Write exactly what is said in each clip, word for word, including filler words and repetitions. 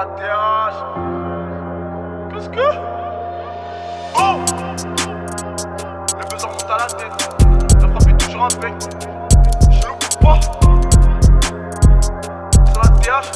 la terrasse. Qu'est-ce que? Oh! Le besoin monte à la tête. La frappe est toujours un bec. Je loupe pas. Sur la T H.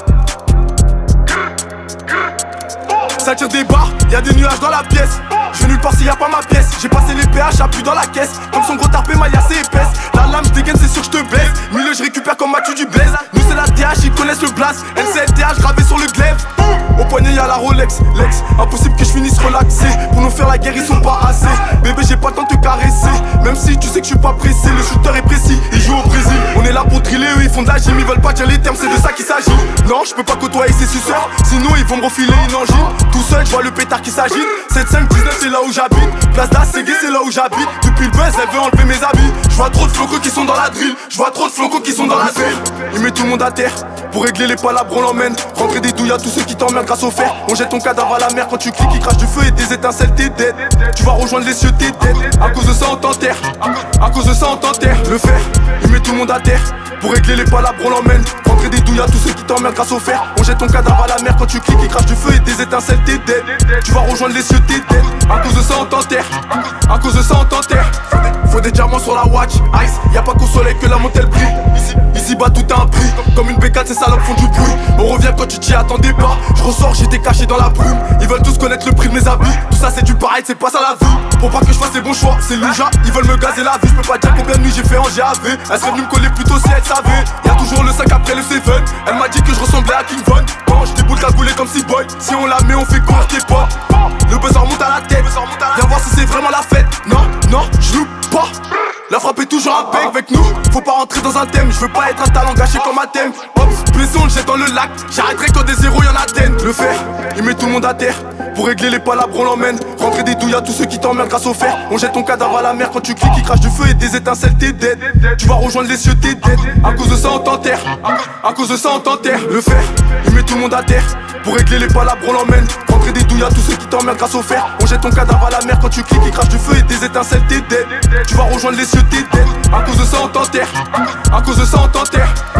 Ça tire des barres, y'a des nuages dans la pièce. Je vais nulle part s'il y a pas ma pièce. J'ai passé les P H, j'appuie dans la caisse. Comme son gros tarpé, maille assez épaisse. La lame, je dégaine, c'est sûr que je te baise. Milieu, je récupère comme Mathieu du Blaise. Nous, c'est la T H, ils connaissent le blast. N C L T H gravé sur le glaive. Au poignet, y'a la Rolex, Lex. Impossible que je finisse relaxé. Pour nous faire la guerre, ils sont pas assez. Bébé, j'ai pas le temps de te caresser. Même si tu sais que je suis pas pressé, le shooter est précis. Il joue au Brésil. On est là pour driller, eux, ils font de la gym. Ils veulent pas dire les termes, c'est de ça qu'il s'agit. Non, je peux pas côtoyer ces suceurs. Sinon, ils vont me refiler une angine. Tout seul, je vois le pétard qui s'agite. sept cinq dix-neuf, c'est là où j'habite. Place d'Asségué, c'est là où j'habite. Depuis le buzz, elle veut enlever mes habits. Je vois trop de flocos qui sont dans la drill. Je vois trop de flocos qui sont dans la terre. Il met tout le monde à terre. Pour régler les palabres, on l'emmène. Rentrer des douilles à tous ceux qui t'emmerdent grâce au fer. On jette ton cadavre à la mer quand tu cliques, il crache du feu et des étincelles, t'es dead. Tu vas rejoindre les cieux, t'es dead. À cause de ça, on t'enterre. À cause de ça, on t'enterre. Le fer, il met tout le monde à terre. Pour régler les palabres, on l'emmène. Rentrer des douilles à tous ceux qui t'emmerdent grâce au fer. On jette ton cadavre à la mer quand tu cliques, il crache du feu et des étincelles, t'es dead. Tu vas rejoindre les cieux, t'es dead. À cause de ça, on t'enterre. À cause de ça, on t'enterre. Faut des diamants sur la watch. Ice, y'a pas qu'au soleil que la montelle brille. Ici, ici bas tout a un prix. Comme une bécane, ces salopes font du bruit. On revient quand tu t'y attendais pas. Je ressors, j'étais caché dans la brume. Ils veulent tous connaître le prix de mes habits. Tout ça c'est du pareil, c'est pas ça la vie. Pour pas que je fasse les bons choix, c'est louja. Ils veulent me gazer la vie, je peux pas dire combien de nuits j'ai fait en G A V. Elle serait venue me coller plutôt si elle savait. Y'a toujours le cinq après le seven. Elle m'a dit que je ressemblais à King Von. Quand je déboule cagoulé comme si boy. Si on la met, on fait courir tes potes. Le buzz remonte à la tête. Viens voir si c'est vraiment la fête. Non, non, je loupe pas. La frappe est toujours un bec avec nous. Faut pas rentrer dans un thème. Je veux pas être un talent gâché comme un thème. Hop, blessé, on le jette dans le lac. J'arrêterai quand des zéros y'en a ten. Le fer, il met tout le monde à terre. Pour régler les palabres, on l'emmène. Rentrer des douilles à tous ceux qui t'emmerdent grâce au fer. On jette ton cadavre à la mer quand tu cliques, il crache du feu et des étincelles, t'es dead. Tu vas rejoindre les cieux, t'es dead. À cause de ça, on t'enterre. À cause de ça, on t'enterre. Le fer, il met tout le monde à terre. Pour régler les palabres, on l'emmène. Rentrer des douilles à tous ceux qui t'emmerdent grâce au fer. On jette ton cadavre à la mer quand tu cliques, il crache du feu et des étincelles, t'es dead. Tu vas rejoindre les cieux, t'es dead. À cause de ça, on t'enterre. À cause de ça, on t'enterre.